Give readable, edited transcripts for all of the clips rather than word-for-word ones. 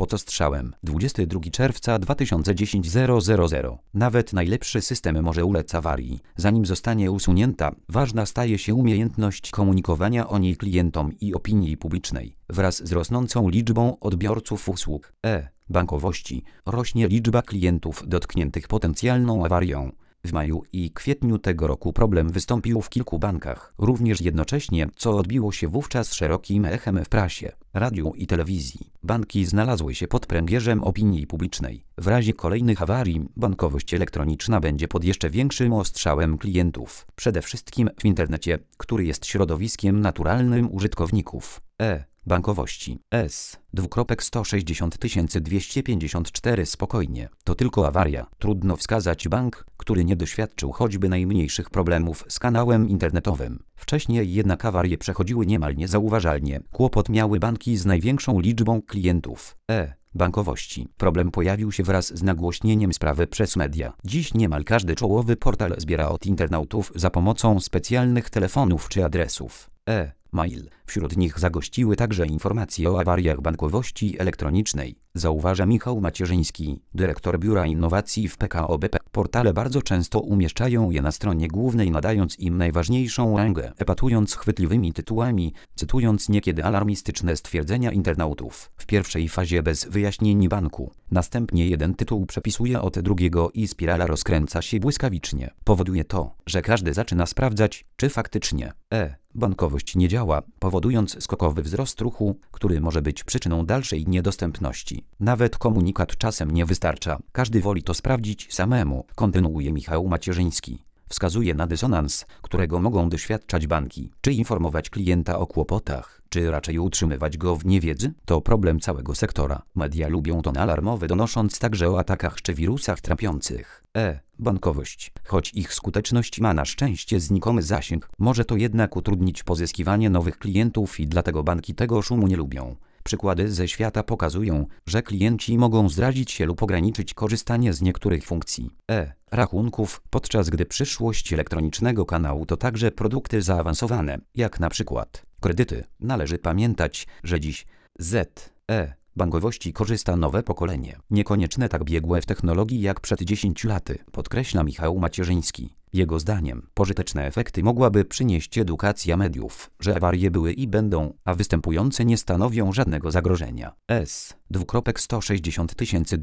pod ostrzałem. 22 czerwca 2010 000. Nawet najlepszy system może ulec awarii. Zanim zostanie usunięta, ważna staje się umiejętność komunikowania o niej klientom i opinii publicznej. Wraz z rosnącą liczbą odbiorców usług bankowości rośnie liczba klientów dotkniętych potencjalną awarią. W maju i kwietniu tego roku problem wystąpił w kilku bankach, również jednocześnie, co odbiło się wówczas szerokim echem w prasie, radiu i telewizji. Banki znalazły się pod pręgierzem opinii publicznej. W razie kolejnych awarii bankowość elektroniczna będzie pod jeszcze większym ostrzałem klientów, przede wszystkim w internecie, który jest środowiskiem naturalnym użytkowników bankowości. 160 254 spokojnie. To tylko awaria. Trudno wskazać bank, który nie doświadczył choćby najmniejszych problemów z kanałem internetowym. Wcześniej jednak awarie przechodziły niemal niezauważalnie. Kłopot miały banki z największą liczbą klientów bankowości. Problem pojawił się wraz z nagłośnieniem sprawy przez media. Dziś niemal każdy czołowy portal zbiera od internautów za pomocą specjalnych telefonów czy adresów mail. Wśród nich zagościły także informacje o awariach bankowości elektronicznej, zauważa Michał Macierzyński, dyrektor Biura Innowacji w PKO BP. Portale bardzo często umieszczają je na stronie głównej, nadając im najważniejszą rangę, epatując chwytliwymi tytułami, cytując niekiedy alarmistyczne stwierdzenia internautów. W pierwszej fazie bez wyjaśnień banku. Następnie jeden tytuł przepisuje od drugiego i spirala rozkręca się błyskawicznie. Powoduje to, że każdy zaczyna sprawdzać, czy faktycznie bankowość nie działa, powodując skokowy wzrost ruchu, który może być przyczyną dalszej niedostępności. Nawet komunikat czasem nie wystarcza. Każdy woli to sprawdzić samemu, kontynuuje Michał Macierzyński. Wskazuje na dysonans, którego mogą doświadczać banki. Czy informować klienta o kłopotach, czy raczej utrzymywać go w niewiedzy? To problem całego sektora. Media lubią ton alarmowy, donosząc także o atakach czy wirusach trapiących bankowość. Choć ich skuteczność ma na szczęście znikomy zasięg, może to jednak utrudnić pozyskiwanie nowych klientów i dlatego banki tego szumu nie lubią. Przykłady ze świata pokazują, że klienci mogą zrazić się lub ograniczyć korzystanie z niektórych funkcji rachunków, podczas gdy przyszłość elektronicznego kanału to także produkty zaawansowane, jak na przykład kredyty. Należy pamiętać, że dziś bankowości korzysta nowe pokolenie, niekonieczne tak biegłe w technologii jak przed 10 laty, podkreśla Michał Macierzyński. Jego zdaniem pożyteczne efekty mogłaby przynieść edukacja mediów, że awarie były i będą, a występujące nie stanowią żadnego zagrożenia. 160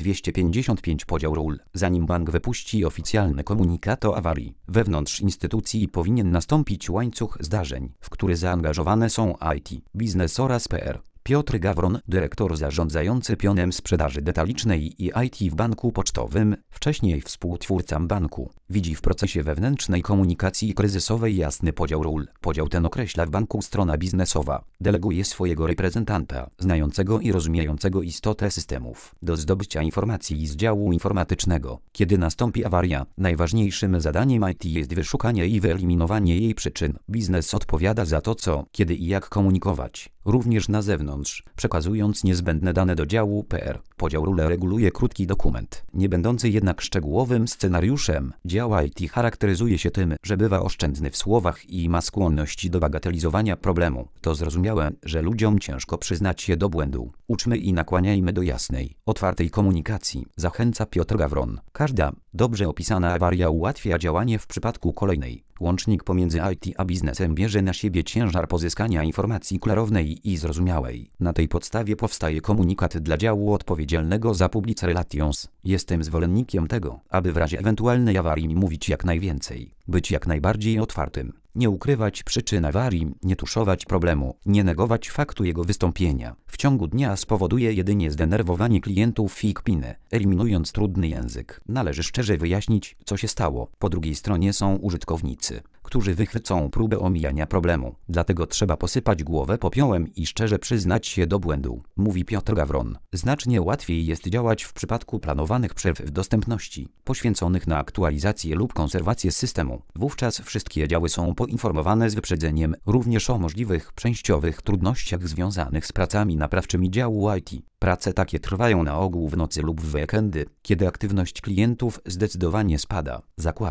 255 podział ról. Zanim bank wypuści oficjalny komunikat o awarii, wewnątrz instytucji powinien nastąpić łańcuch zdarzeń, w który zaangażowane są IT, biznes oraz PR. Piotr Gawron, dyrektor zarządzający pionem sprzedaży detalicznej i IT w banku pocztowym, wcześniej współtwórca banku, widzi w procesie wewnętrznej komunikacji kryzysowej jasny podział ról. Podział ten określa w banku strona biznesowa. Deleguje swojego reprezentanta, znającego i rozumiejącego istotę systemów, do zdobycia informacji z działu informatycznego. Kiedy nastąpi awaria, najważniejszym zadaniem IT jest wyszukanie i wyeliminowanie jej przyczyn. Biznes odpowiada za to, co, kiedy i jak komunikować, również na zewnątrz, przekazując niezbędne dane do działu PR. Podział ról reguluje krótki dokument, nie będący jednak szczegółowym scenariuszem. Dział IT charakteryzuje się tym, że bywa oszczędny w słowach i ma skłonność do bagatelizowania problemu. To zrozumiałe, że ludziom ciężko przyznać się do błędu. Uczmy i nakłaniajmy do jasnej, otwartej komunikacji, zachęca Piotr Gawron. Każda dobrze opisana awaria ułatwia działanie w przypadku kolejnej. Łącznik pomiędzy IT a biznesem bierze na siebie ciężar pozyskania informacji klarownej i zrozumiałej. Na tej podstawie powstaje komunikat dla działu odpowiedzialnego za public relations. Jestem zwolennikiem tego, aby w razie ewentualnej awarii mówić jak najwięcej, być jak najbardziej otwartym, nie ukrywać przyczyn awarii, nie tuszować problemu, nie negować faktu jego wystąpienia. W ciągu dnia spowoduje jedynie zdenerwowanie klientów i kpinę, eliminując trudny język. Należy szczerze wyjaśnić, co się stało. Po drugiej stronie są użytkownicy, którzy wychwycą próbę omijania problemu. Dlatego trzeba posypać głowę popiołem i szczerze przyznać się do błędu, mówi Piotr Gawron. Znacznie łatwiej jest działać w przypadku planowanych przerw w dostępności, poświęconych na aktualizację lub konserwację systemu. Wówczas wszystkie działy są poinformowane z wyprzedzeniem, również o możliwych częściowych trudnościach związanych z pracami naprawczymi działu IT. Prace takie trwają na ogół w nocy lub w weekendy, kiedy aktywność klientów zdecydowanie spada. Zakładka.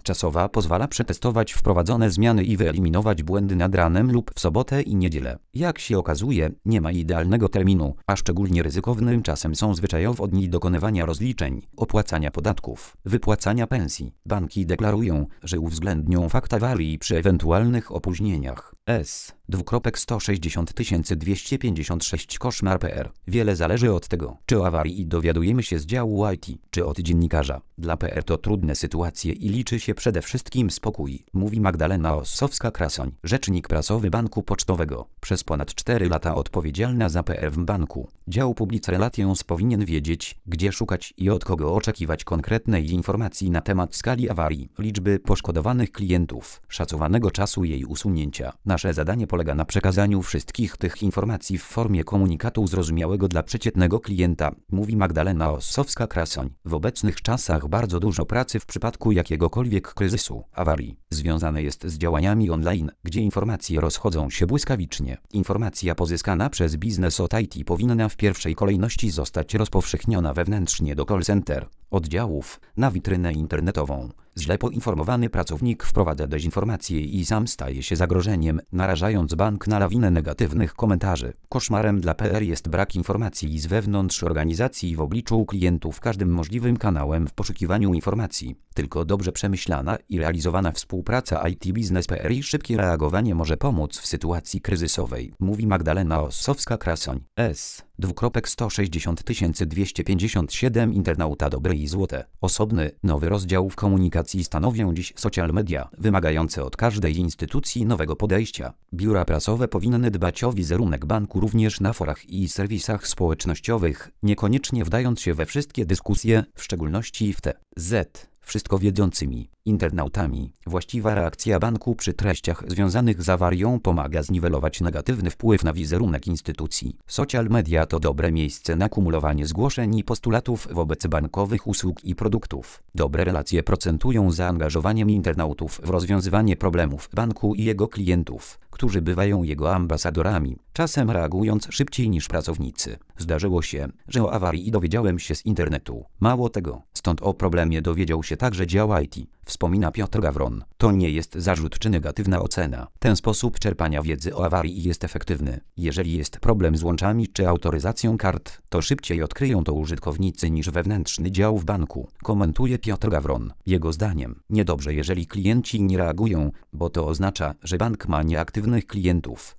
czasowa pozwala przetestować wprowadzone zmiany i wyeliminować błędy nad ranem lub w sobotę i niedzielę. Jak się okazuje, nie ma idealnego terminu, a szczególnie ryzykownym czasem są zwyczajowo dni dokonywania rozliczeń, opłacania podatków, wypłacania pensji. Banki deklarują, że uwzględnią fakt awarii przy ewentualnych opóźnieniach. S. 260 koszmar.pl. Wiele zależy od tego, czy o awarii dowiadujemy się z działu IT, czy od dziennikarza. Dla PR to trudne sytuacje i liczy się przede wszystkim spokój, mówi Magdalena Ossowska-Krasoń, rzecznik prasowy Banku Pocztowego. Przez ponad 4 lata odpowiedzialna za PR w banku. Dział Public Relations powinien wiedzieć, gdzie szukać i od kogo oczekiwać konkretnej informacji na temat skali awarii, liczby poszkodowanych klientów, szacowanego czasu jej usunięcia. Nasze zadanie polega na przekazaniu wszystkich tych informacji w formie komunikatu zrozumiałego dla przeciętnego klienta, mówi Magdalena Ossowska-Krasoń. W obecnych czasach bardzo dużo pracy w przypadku jakiegokolwiek kryzysu, awarii, związane jest z działaniami online, gdzie informacje rozchodzą się błyskawicznie. Informacja pozyskana przez biznes od IT powinna w pierwszej kolejności zostać rozpowszechniona wewnętrznie do call center, oddziałów, na witrynę internetową. Źle poinformowany pracownik wprowadza dezinformację i sam staje się zagrożeniem, narażając bank na lawinę negatywnych komentarzy. Koszmarem dla PR jest brak informacji z wewnątrz organizacji w obliczu klientów każdym możliwym kanałem w poszukiwaniu informacji. Tylko dobrze przemyślana i realizowana współpraca IT Business PR i szybkie reagowanie może pomóc w sytuacji kryzysowej, mówi Magdalena Ossowska-Krasoń. S. 260 257 internauta dobre i złote. Osobny, nowy rozdział w komunikacji stanowią dziś social media, wymagające od każdej instytucji nowego podejścia. Biura prasowe powinny dbać o wizerunek banku również na forach i serwisach społecznościowych, niekoniecznie wdając się we wszystkie dyskusje, w szczególności w te z wszystko wiedzącymi internautami. Właściwa reakcja banku przy treściach związanych z awarią pomaga zniwelować negatywny wpływ na wizerunek instytucji. Social media to dobre miejsce na kumulowanie zgłoszeń i postulatów wobec bankowych usług i produktów. Dobre relacje procentują zaangażowaniem internautów w rozwiązywanie problemów banku i jego klientów, którzy bywają jego ambasadorami, czasem reagując szybciej niż pracownicy. Zdarzyło się, że o awarii dowiedziałem się z internetu. Mało tego, stąd o problemie dowiedział się także dział IT, wspomina Piotr Gawron. To nie jest zarzut czy negatywna ocena. Ten sposób czerpania wiedzy o awarii jest efektywny. Jeżeli jest problem z łączami czy autoryzacją kart, to szybciej odkryją to użytkownicy niż wewnętrzny dział w banku, komentuje Piotr Gawron. Jego zdaniem, niedobrze jeżeli klienci nie reagują, bo to oznacza, że bank ma nieaktywnych klientów.